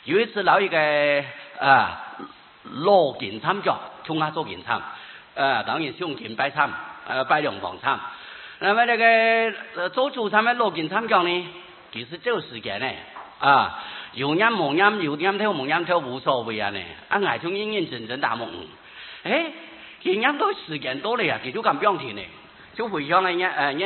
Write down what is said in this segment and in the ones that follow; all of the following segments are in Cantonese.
有一次，老一个罗建参角，从阿做建参，当然胸前摆参，摆两房参。那么那个做主参的罗建参角呢，其实这个时间呢，有音冇音，有音跳冇音跳无所谓啊呢。挨從認認真真打夢，佢音都時間多了呀，佢就咁標題呢，就回鄉咧，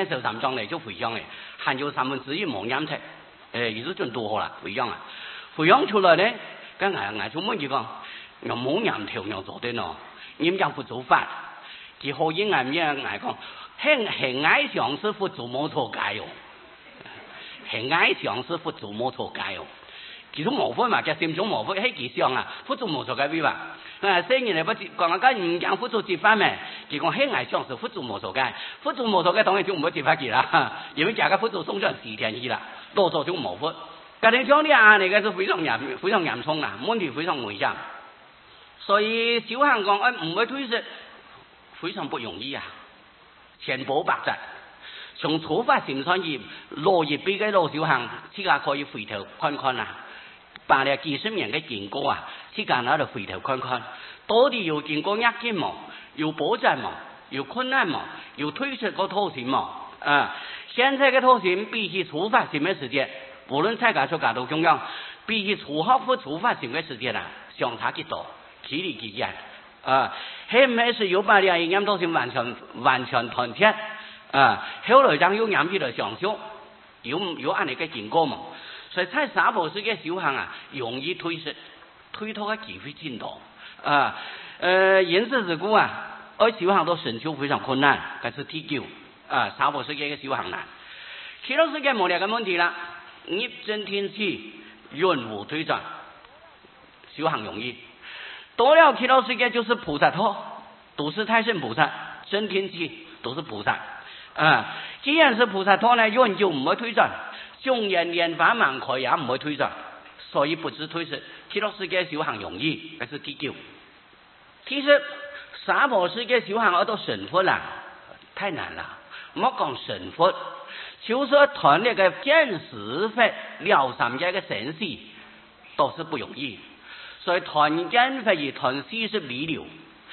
受三章呢就回鄉呢，還有3分之一冇音踢，意思真多啦，回鄉啊，回鄉出來呢，跟挨從乜嘢講，我冇音跳我做的喏，音講不做法，佢可以挨講，很愛上師傅做摩托街哦，很愛上師傅做摩托街哦。其實無分嘛，嘅佔中無分，喺其上啊，輔助無錯嘅邊話，雖然你不講啊，梗唔講輔助接翻咩？佢講輕藝上是輔助無錯嘅，輔助無錯嘅當然就唔會接翻佢啦，因為價格輔助送上4天去啦，多數就無分。但係將啲壓力嘅是非常嚴重啊，問題非常危險。所以小行講唔會推出，非常不容易啊，千波百折。從初發性創業，落葉俾嘅老小行，自家可以回頭看看啊。把你幾十年嘅經過啊，自家喺度回頭看看，到底有經過壓力冇，有波折冇，有困難冇，有推出個套型冇現在嘅套型比起初發性嘅時間，無論大家所講到中央，比起初學或初發性嘅時間啊，相差幾多，距離幾遠係唔係是有把你嘅套型完全團結後來將有啱起來上修，有按你嘅經過冇。所以在沙坡式嘅小行啊，容易推脱嘅機會真多因此之故啊，小行都成就非常困難，但是踢球沙坡式嘅小行難。其他世界冇兩個問題啦，逆境天氣，潤物推轉，小行容易。多了其他世界就是菩薩陀，都是太上菩薩，真天氣都是菩薩既然是菩薩陀呢，潤就唔會推轉。縱然蓮花滿開也唔會推進，所以不是推出其他世界小行容易，但是踢球。其實沙坡式嘅小行我都神佛啦，太難啦。莫講神佛，就是團那個見識法了三界嘅神事，都是不容易。所以團見法與團40里流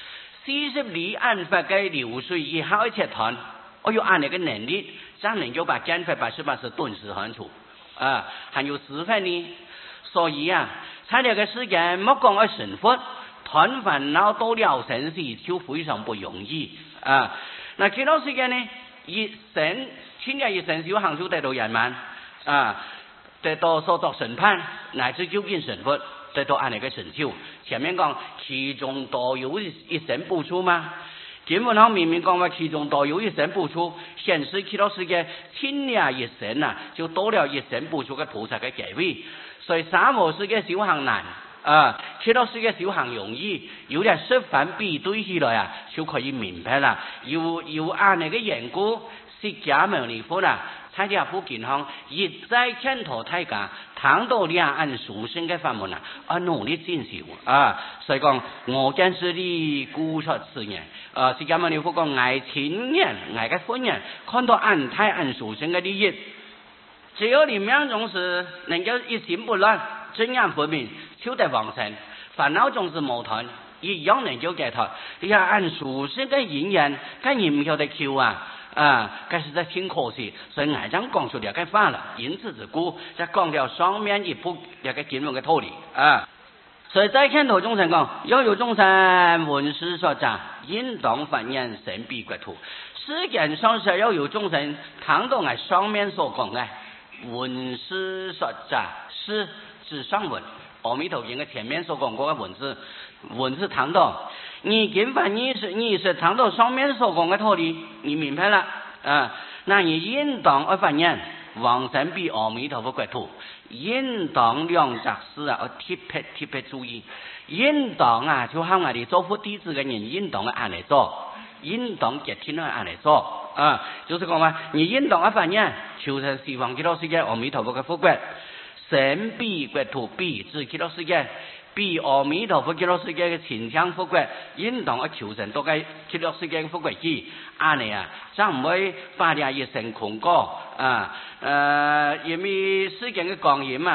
，40里按法嘅流水以後一切團。我有按那個能力，才能夠把減法80%頓時看出還有10分呢。所以在那個時間莫講我神佛，團煩惱多了神事就非常不容易那其他時間呢，一生千日一生小行就得到圓滿得到所作審判，乃至究竟神佛，得到按那個成就。前面講其中都有一生不出嗎？基本上明明講話其中都有一生不出，顯示其他世界千年一生就多了一生不出嘅菩薩嘅地位。所以沙漠世界小行難其他世界小行容易，有點實反比對起來就可以明白啦。有按那個緣故，釋迦牟尼佛參加福建行，一再勸導大家談到兩岸殊勝嘅法門努力進修所以講我見是你顧出此言釋迦牟尼佛講愛親人愛嘅婚人，看到岸太岸殊勝嘅利益，只有你們總是能夠一心不亂，真言不明，求得往生，煩惱總是無斷，一樣能夠解脫。兩岸殊勝嘅因緣，跟你唔曉得求但是在挺可惜，所以挨將講出了個法了。因此之故，就講了雙面一部一個經文嘅道理所以在勸導眾生講，要有眾生聞思所習，應當發願神彼國土。世間上是要有眾生談到我雙面所講嘅聞思所習，是指上文。阿彌陀經嘅前面所講過嘅文字談到你根本你是談到雙面所講嘅道理，你明白了那你應當而發願往生彼阿彌陀佛國土，應當兩擇事要特別注意，應當就好我哋做佛弟子嘅人應當按嚟做，應當接聽按嚟做就是講話你應當而發願求生西方極樂世界阿彌陀佛嘅佛國，神彼國土，彼指極樂世界，彼阿彌陀佛極樂世界嘅前向佛國，應當而求生到嘅極樂世界嘅佛國去按嚟就唔會把你一生空過因為世間嘅講言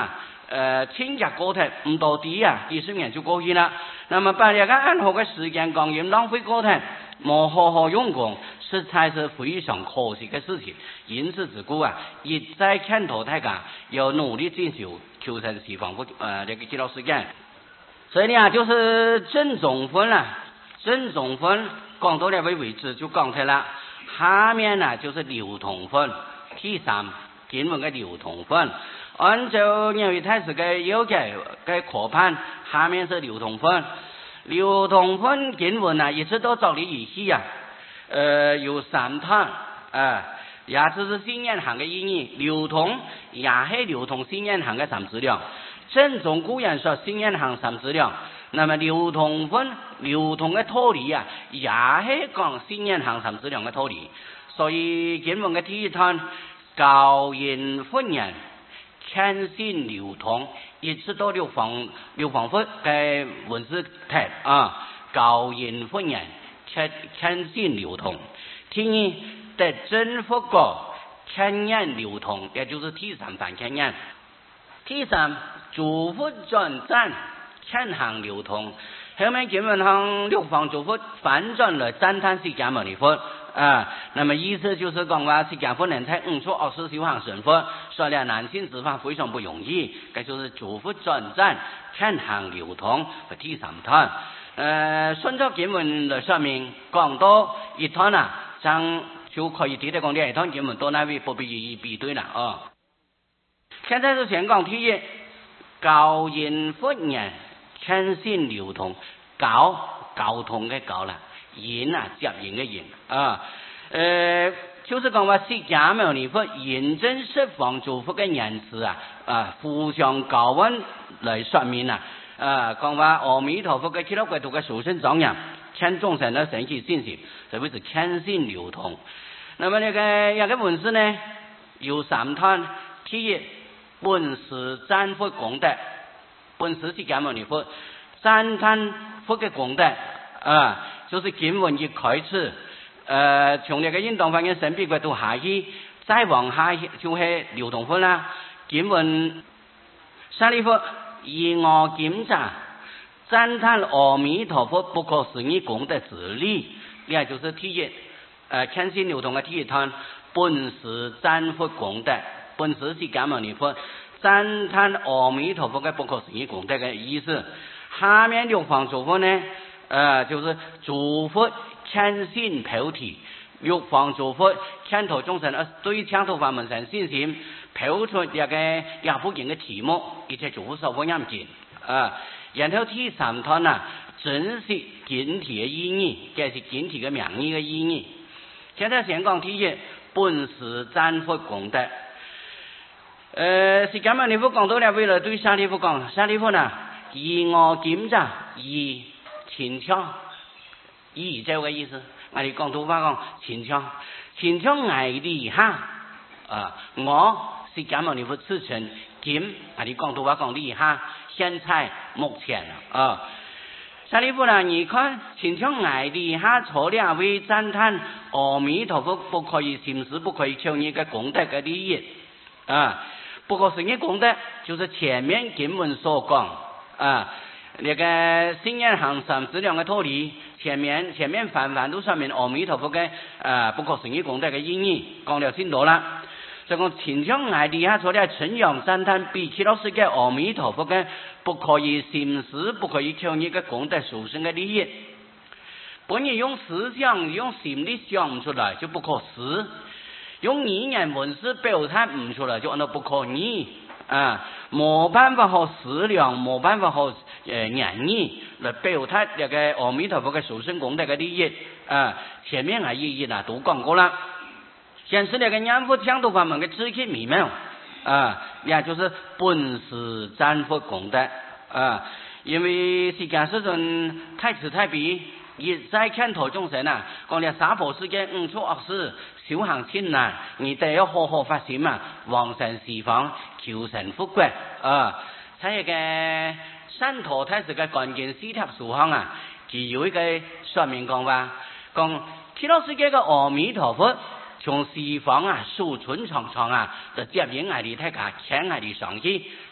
清洁过程唔到底啊，几十年就过去了。那么把这个安好的时间光阴浪费过程，冇好好用功，实在是非常可惜的事情。因此之故啊，一再劝导大家要努力进修，求成西方这个基督时间。所以呢，就是正中分啦，正中分讲到这个位置就讲出了。下面呢就是流通分，第三经文的流通分。按照纽约太史的要求的课判，下面是流通分。流通分经文啊，一直都找你意思啊。有三段啊，也就是信仰行的意义。流通也是流通信仰行的三质量。正宗古人说信仰行三质量，那么流通分流通的道理啊，也是讲信仰行三质量的道理。所以经文的第一段教人分人，谦信流通，一直到六方佛的文字题啊，教人分人，谦信流通。第二得真佛果，谦人流通，也就是第三番谦人。第三祝福转赞，谦行流通。后面经文上六方祝福反转了赞叹释迦牟尼佛啊，那么意思就是讲话释迦佛能在5处24修行成佛，说了难信之法非常不容易，这就是祝福转赞，谦行流通和第三段。顺着经文来说明，讲到一段啊，像就可以直接讲这一段经文到那边不必比对了啊。现在是先讲第一，教人佛人，谦信流通，交通的交啦，人啊接人的人啊，就是讲话释迦牟尼佛认真十方祝福的人士啊，互相交换来说明讲话阿弥陀佛的极乐国土的殊胜庄严，劝众生的神奇信心，特别是谦信流通。那么那个文字呢，有三段，第一。本师赞佛功德，本师释迦牟尼佛赞叹佛的功德啊，就是经文一开始，从那个印度方言神秘国度下去，再往下就是流通分啦。经文舍利弗以我检查赞叹阿弥陀佛不可思议功德之力，也就是第一，谦信流通的第一段，本师赞佛功德。本师释迦牟尼佛赞叹阿弥陀佛的不可思议功德的意思。下面六方祝福呢，就是祝福谦信菩提，六方祝福劝导众生对强头法门上信心，抛出一个也不尽的题目，一切祝福受福严谨然后第三段真实经题的意义，这是经题的名义的意义。现在先讲第一，本师赞佛功德。释迦牟尼佛讲到了，为了对舍利弗讲，舍利弗以我检查，以请求，以这个意思。我哋广东话讲请求，请求爱厉害我释迦牟尼佛自称检，我哋广东话讲厉害，现在目前舍利弗你看，请求爱厉害，除了为赞叹阿弥陀佛不可以行事、不可以求你的功德的利益不过是你功德，就是前面经文所讲那个信仰行三质量的道理，前面泛泛都说明阿弥陀佛的不可思议功德的意义，讲了很多了。所以讲请求爱厉害，除了称扬赞叹比其他世界阿弥陀佛的不可以行事、不可以求你的功德殊胜的利益，本人用思想、用心力想不出来，就不可思。用语言文字表达唔出来，就那不可逆冇办法好思量，冇办法好言语来表达这个阿弥陀佛的殊胜功德的利益前面意义都讲过了。显示那个念佛强度法门的知气密妙也就是本师赞佛功德因为释迦世尊太慈太悲，一再劝导众生讲了娑婆世界5处恶事修行困难，你得要好好发心往生西方求成佛国在一个三陀太师的关键四帖书上只有一个说明讲话，讲极乐世界的阿弥陀佛从西方树存长长就接引我哋大家请我哋上去，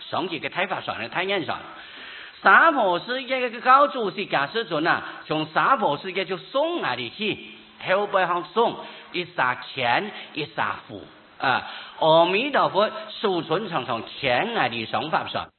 上至嘅睇法上嘅睇人上。三婆世界嘅高主是假使准啊，從三婆世界就送嚟的去，後背後送一撒錢一撒福啊！阿彌陀佛，數存常常錢嚟的想法上。